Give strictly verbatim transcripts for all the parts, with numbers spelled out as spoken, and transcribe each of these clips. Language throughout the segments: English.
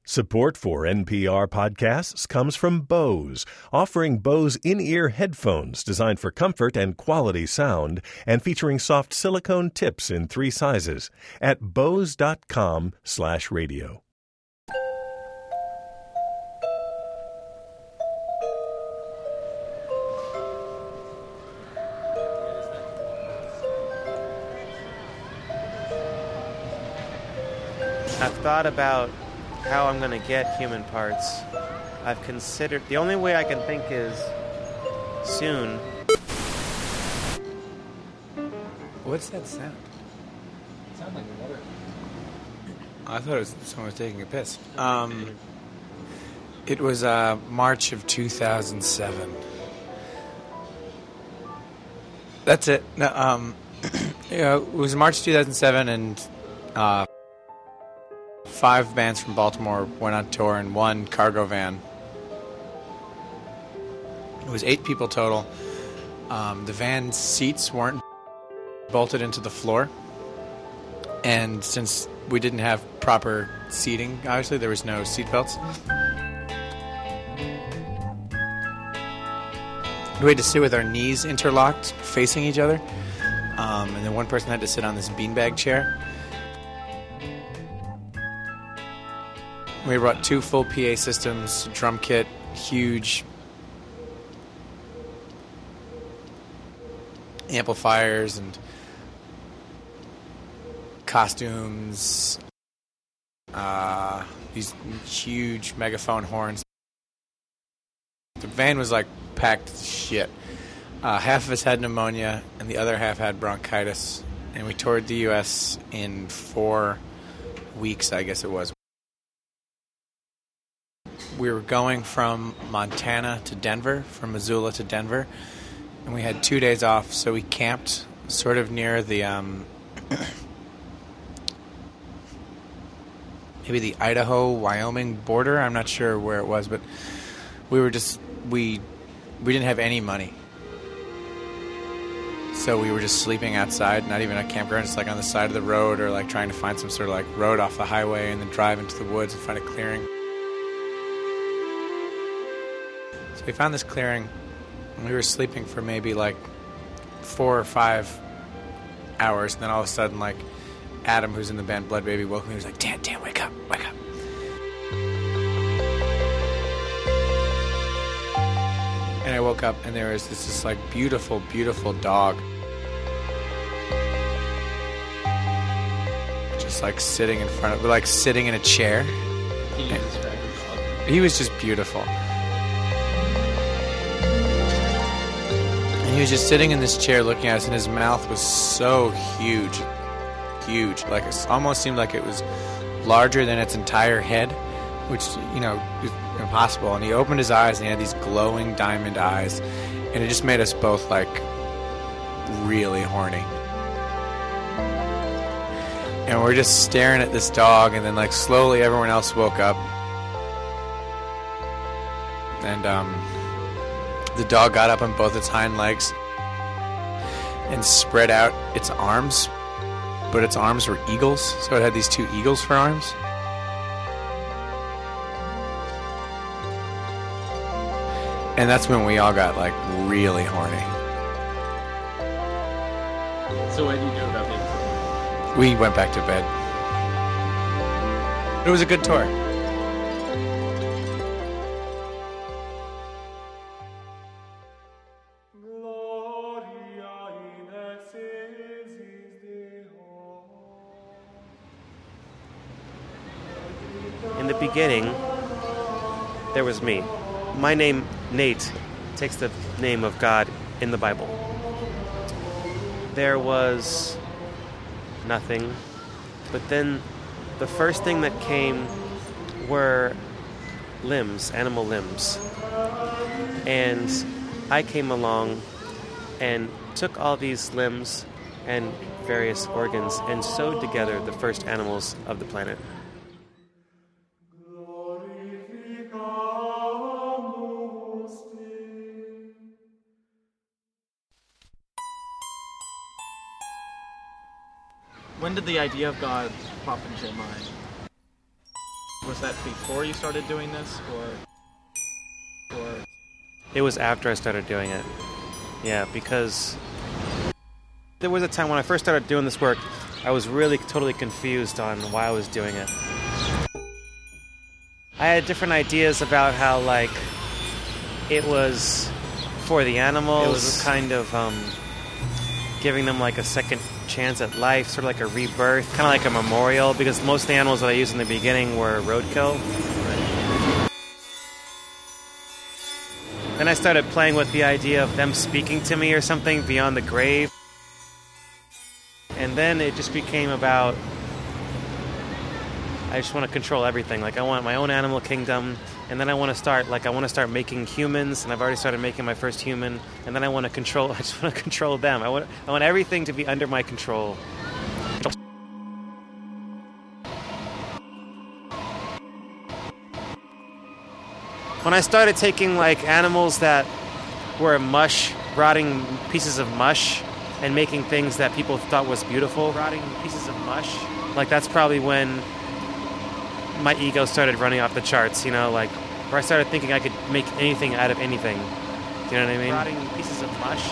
Support for N P R podcasts comes from Bose, offering Bose in-ear headphones designed for comfort and quality sound and featuring soft silicone tips in three sizes at bose.com slash radio. I've thought about how I'm going to get human parts. I've considered... The only way I can think is soon. What's that sound? It sounds like water. I thought it was someone was taking a piss. Um, it was uh, March of two thousand seven. That's it. No, um, you know, it was March two thousand seven, and uh, five bands from Baltimore went on tour in one cargo van. It was eight people total. Um, the van seats weren't bolted into the floor, and since we didn't have proper seating, obviously there was no seat belts. We had to sit with our knees interlocked, facing each other, um, and then one person had to sit on this beanbag chair. We brought two full P A systems, drum kit, huge amplifiers and costumes, uh, these huge megaphone horns. The van was like packed as shit. Uh, half of us had pneumonia and the other half had bronchitis, and we toured the U S in four weeks, I guess it was. We were going from Montana to Denver, from Missoula to Denver, and we had two days off, so we camped sort of near the, um, maybe the Idaho-Wyoming border. I'm not sure where it was, but we were just, we, we didn't have any money. So we were just sleeping outside, not even a campground, just like on the side of the road, or like trying to find some sort of like road off the highway and then drive into the woods and find a clearing. We found this clearing, and we were sleeping for maybe like four or five hours, and then all of a sudden, like, Adam, who's in the band Blood Baby, woke me. He was like, Dan, Dan, wake up, wake up. And I woke up, and there was this, this like, beautiful, beautiful dog. Just, like, sitting in front of, like, sitting in a chair. Can you describe the dog? He was just beautiful. He was just sitting in this chair looking at us, and his mouth was so huge. Huge. Like, it almost seemed like it was larger than its entire head, which, you know, is impossible. And he opened his eyes, and he had these glowing diamond eyes, and it just made us both, like, really horny. And we're just staring at this dog, and then, like, slowly everyone else woke up. And, um... the dog got up on both its hind legs and spread out its arms, but its arms were eagles, so it had these two eagles for arms. And that's when we all got, like, really horny. So what did you do about being? We went back to bed. It was a good tour. In the beginning, there was me. My name, Nate, takes the name of God in the Bible. There was nothing, but then the first thing that came were limbs, animal limbs. And I came along and took all these limbs and various organs and sewed together the first animals of the planet. When did the idea of God pop into your mind? was that before you started doing this, or, or? It was after I started doing it. Yeah, because there was a time when I first started doing this work, I was really totally confused on why I was doing it. I had different ideas about how, like, it was for the animals, it was kind of um, giving them, like, a second chance at life, sort of like a rebirth, kind of like a memorial, because most of the animals that I used in the beginning were roadkill. Then I started playing with the idea of them speaking to me or something beyond the grave. And then it just became about, I just want to control everything. Like, I want my own animal kingdom, and then I want to start, like, I want to start making humans, and I've already started making my first human, and then I want to control, I just want to control them. I want, I want everything to be under my control. When I started taking, like, animals that were mush, rotting pieces of mush, and making things that people thought was beautiful, rotting pieces of mush, like, that's probably when my ego started running off the charts, you know, like, where I started thinking I could make anything out of anything. Do you know what I mean? Rotting pieces of mush.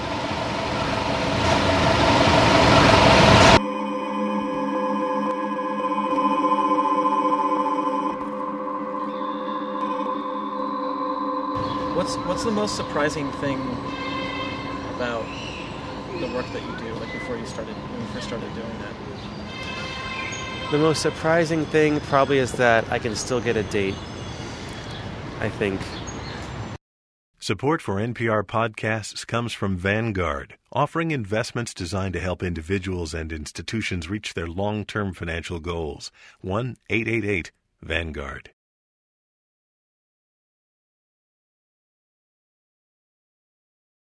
What's what's the most surprising thing about the work that you do, like before you started, when you first started doing that? The most surprising thing probably is that I can still get a date, I think. Support for N P R podcasts comes from Vanguard, offering investments designed to help individuals and institutions reach their long-term financial goals. one eight eight eight Vanguard.